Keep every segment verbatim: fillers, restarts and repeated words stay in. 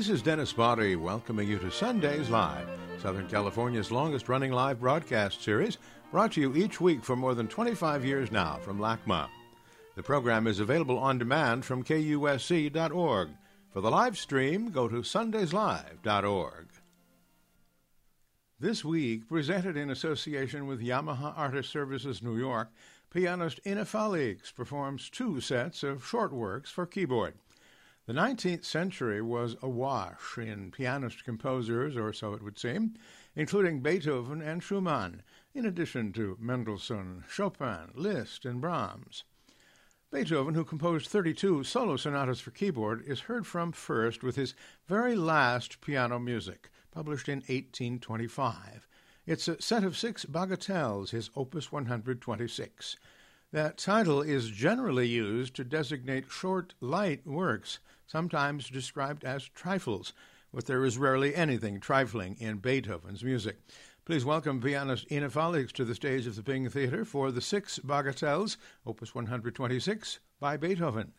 This is Dennis Body welcoming you to Sundays Live, Southern California's longest-running live broadcast series, brought to you each week for more than twenty-five years now from LACMA. The program is available on demand from K U S C dot org. For the live stream, go to sundays live dot org. This week, presented in association with Yamaha Artist Services New York, pianist Ina Felix performs two sets of short works for keyboard. The nineteenth century was awash in pianist composers, or so it would seem, including Beethoven and Schumann, in addition to Mendelssohn, Chopin, Liszt, and Brahms. Beethoven, who composed thirty-two solo sonatas for keyboard, is heard from first with his very last piano music, published in eighteen twenty-five. It's a set of six bagatelles, his Opus one hundred twenty-six. That title is generally used to designate short, light works, sometimes described as trifles, but there is rarely anything trifling in Beethoven's music. Please welcome pianist Ina Felix to the stage of the Bing Theater for the six bagatelles, Opus one hundred twenty-six, by Beethoven.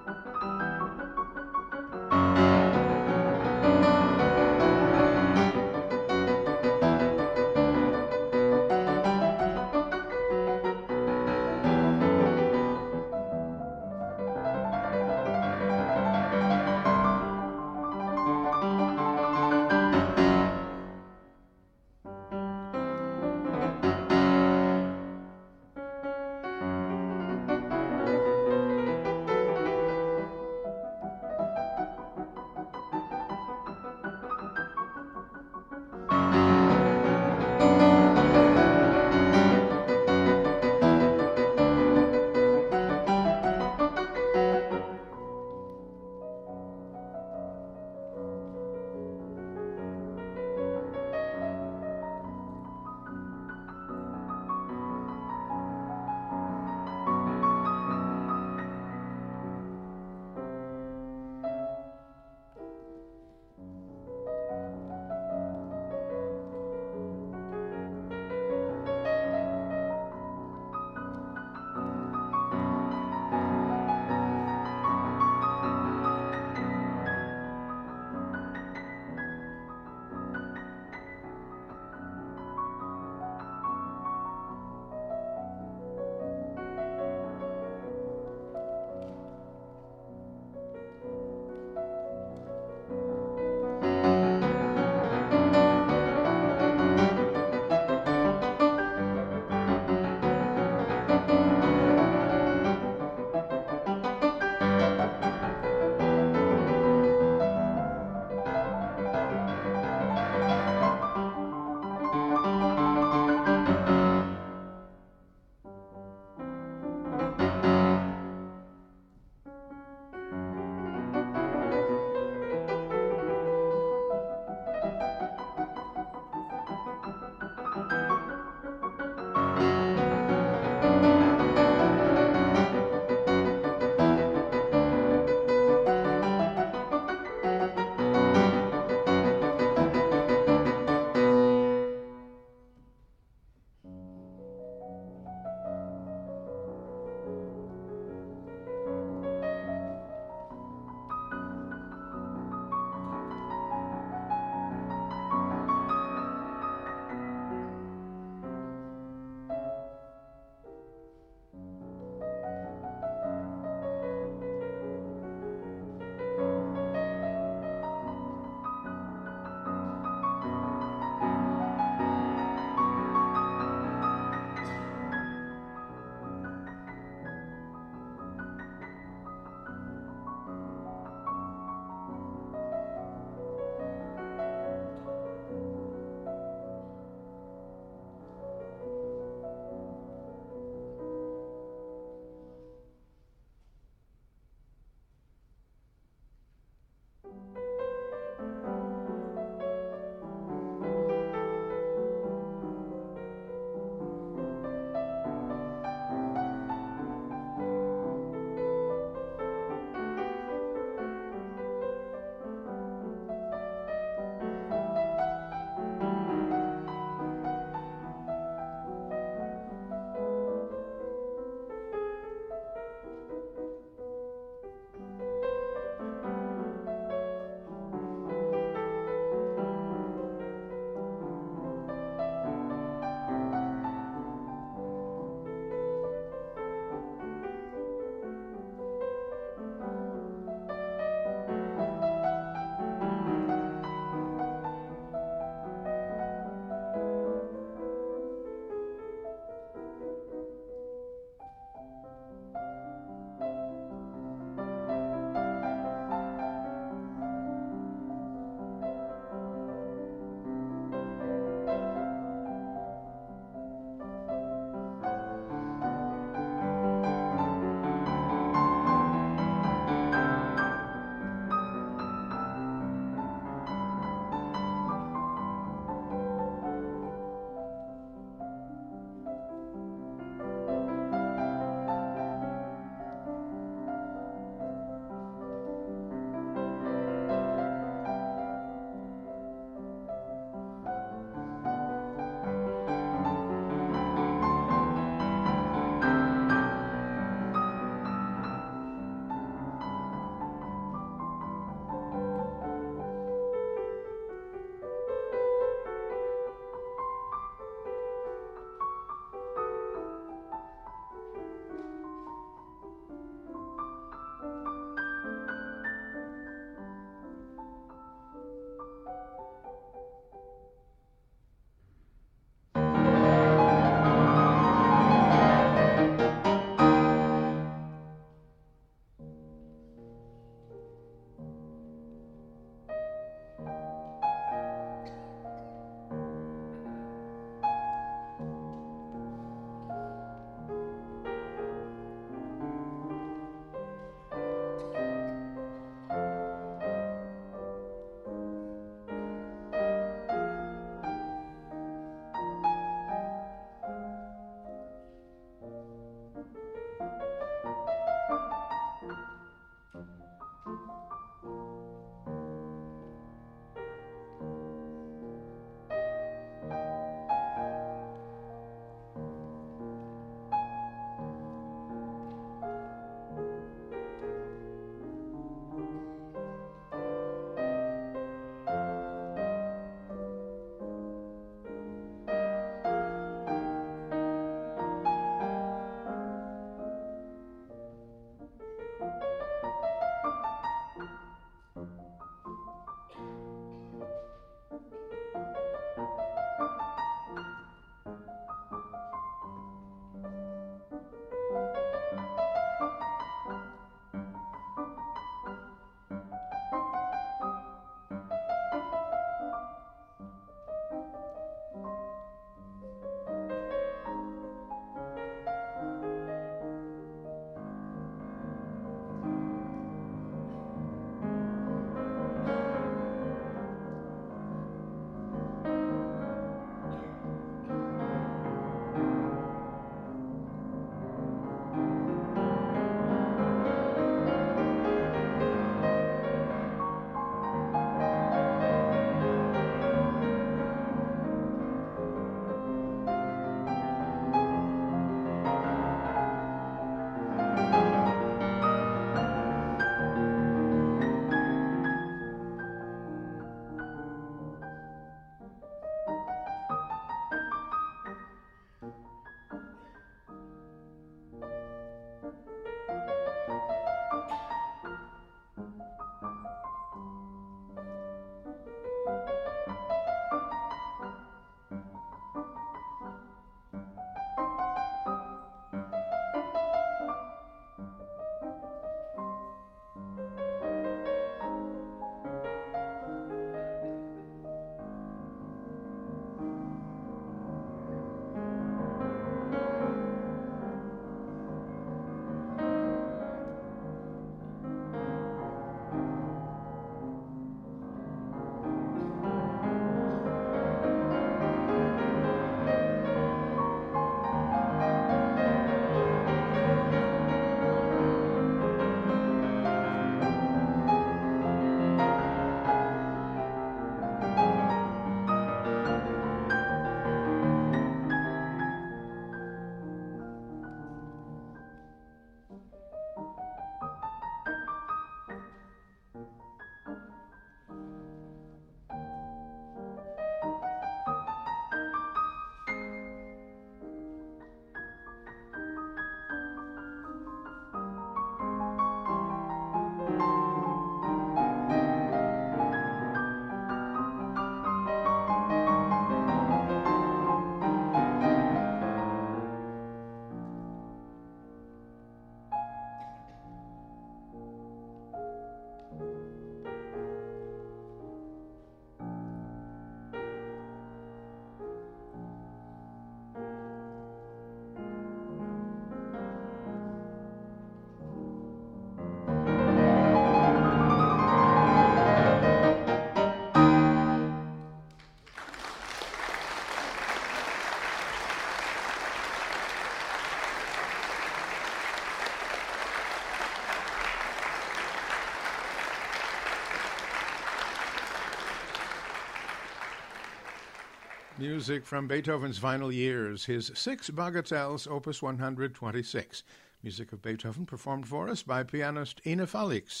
Music from Beethoven's final years, his six bagatelles, opus one hundred twenty-six. Music of Beethoven performed for us by pianist Ina Felix.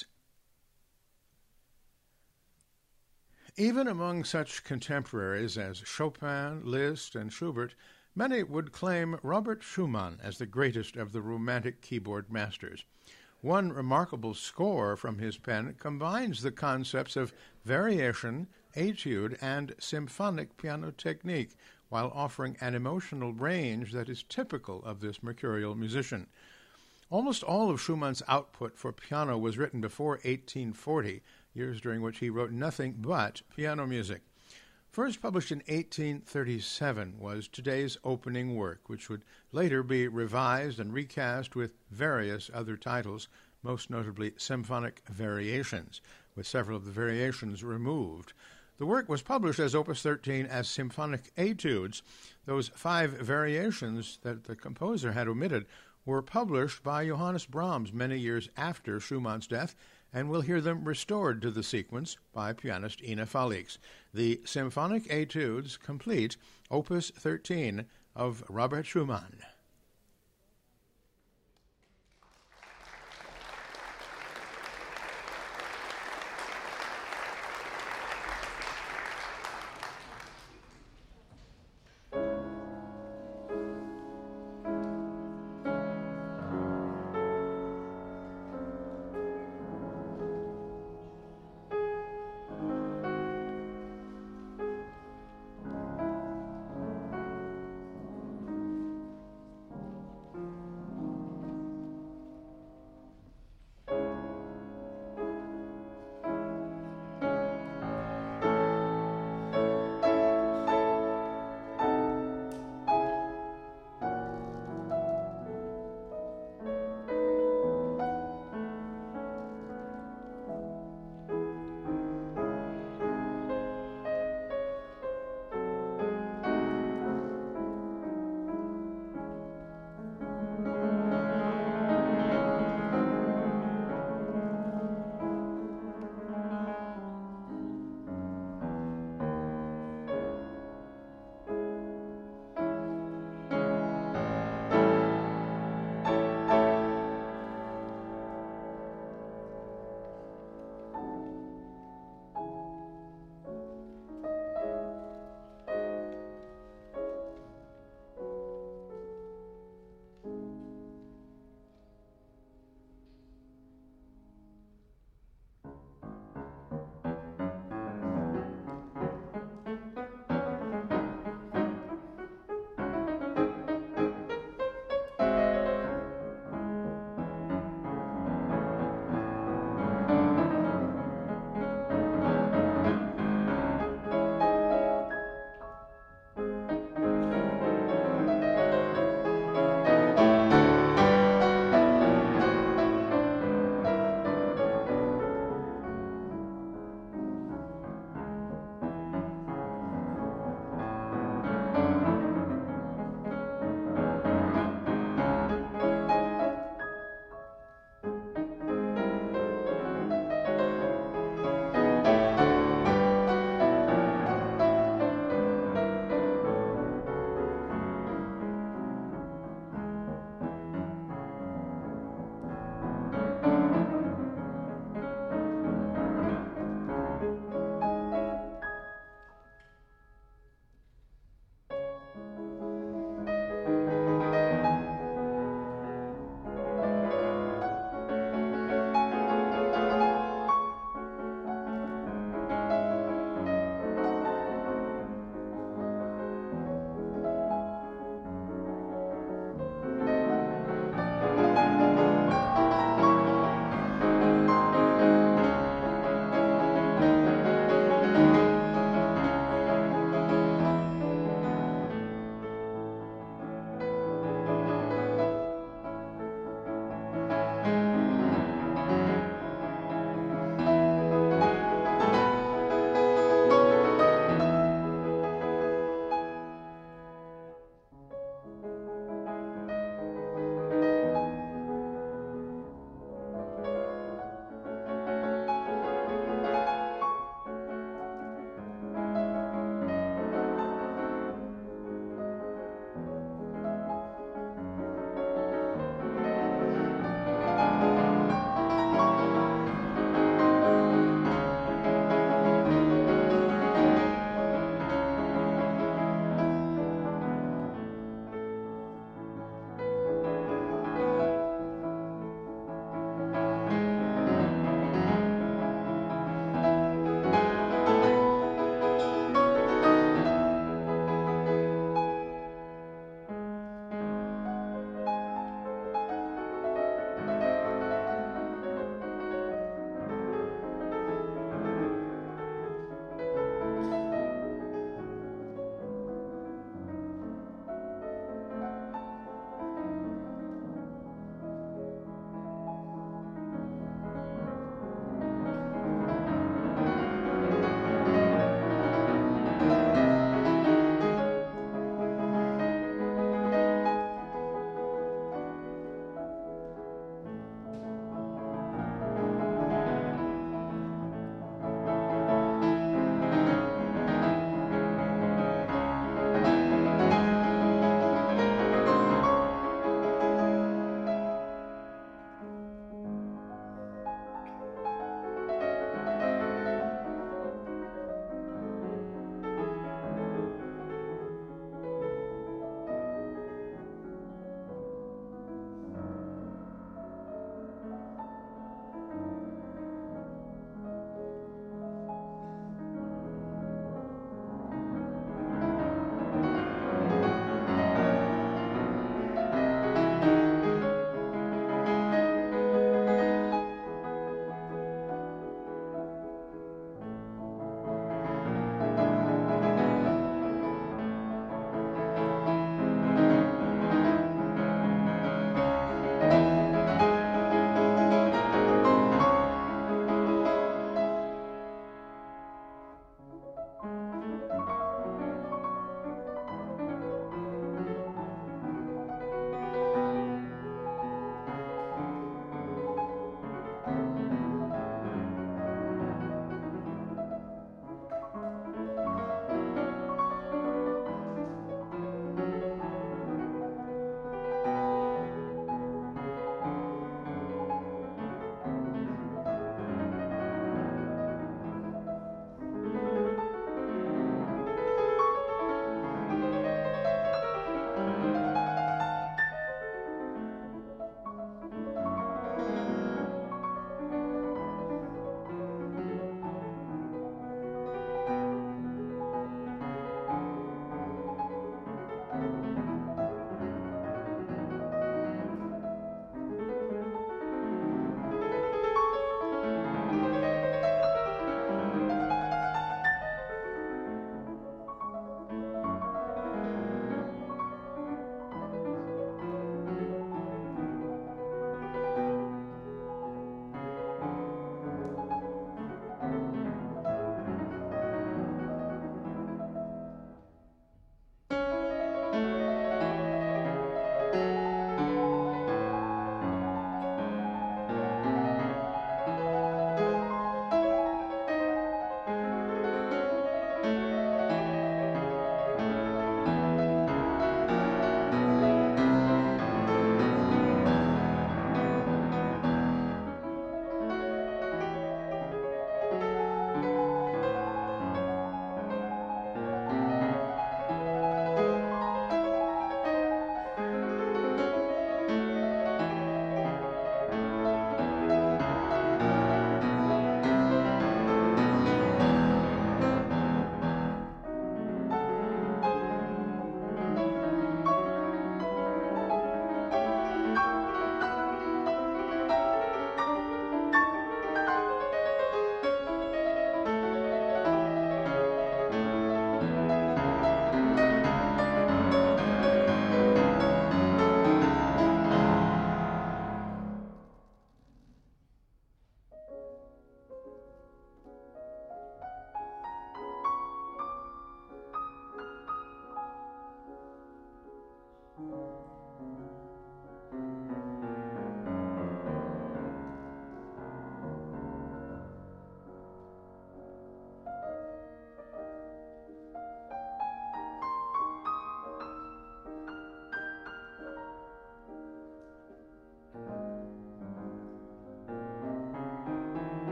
Even among such contemporaries as Chopin, Liszt, and Schubert, many would claim Robert Schumann as the greatest of the Romantic keyboard masters. One remarkable score from his pen combines the concepts of variation, etude, and symphonic piano technique, while offering an emotional range that is typical of this mercurial musician. Almost all of Schumann's output for piano was written before eighteen forty, years during which he wrote nothing but piano music. First published in eighteen thirty-seven was today's opening work, which would later be revised and recast with various other titles, most notably Symphonic Variations, with several of the variations removed. The work was published as Opus thirteen as Symphonic Etudes. Those five variations that the composer had omitted were published by Johannes Brahms many years after Schumann's death, and we'll hear them restored to the sequence by pianist Ina Felix. The Symphonic Etudes complete, Opus thirteen of Robert Schumann.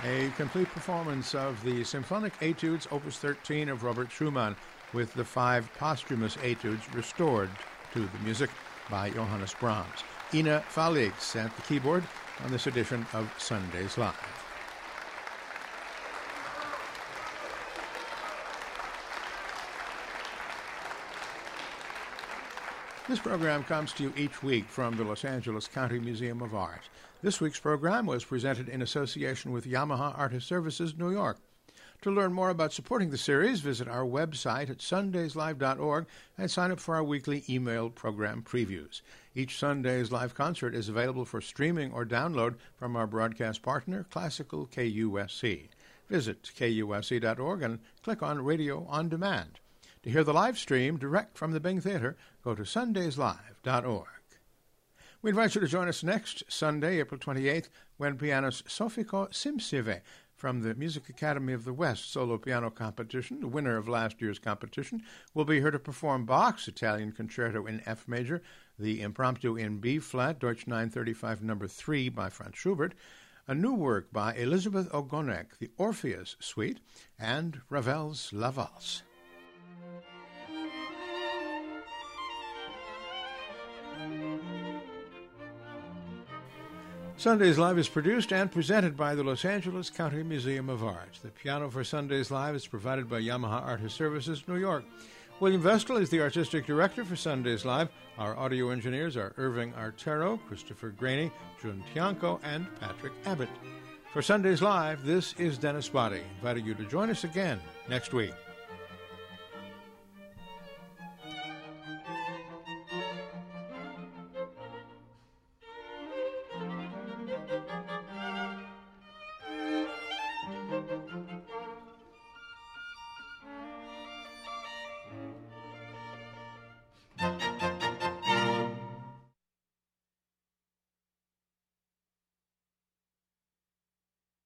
a complete performance of the Symphonic Etudes Opus thirteen of Robert Schumann, with the five posthumous etudes restored to the music by Johannes Brahms. Ina Felix at the keyboard on this edition of Sundays Live. This program comes to you each week from the Los Angeles County Museum of Art. This week's program was presented in association with Yamaha Artist Services, New York. To learn more about supporting the series, visit our website at sundays live dot org and sign up for our weekly email program previews. Each Sunday's Live concert is available for streaming or download from our broadcast partner, Classical K U S C. Visit K U S C dot org and click on Radio on Demand. To hear the live stream direct from the Bing Theater, go to sundays live dot org. We invite you to join us next Sunday, April twenty-eighth, when pianist Sofiko Simsive from the Music Academy of the West solo piano competition, the winner of last year's competition, will be here to perform Bach's Italian Concerto in F major, the Impromptu in B-flat, Deutsch nine thirty-five number three by Franz Schubert, a new work by Elizabeth Ogonek, the Orpheus Suite, and Ravel's La Valse. Sundays Live is produced and presented by the Los Angeles County Museum of Art. The piano for Sundays Live is provided by Yamaha Artist Services, New York. William Vestal is the artistic director for Sundays Live. Our audio engineers are Irving Artero, Christopher Graney, Jun Tianco, and Patrick Abbott. For Sundays Live, this is Dennis Boddy, inviting you to join us again next week.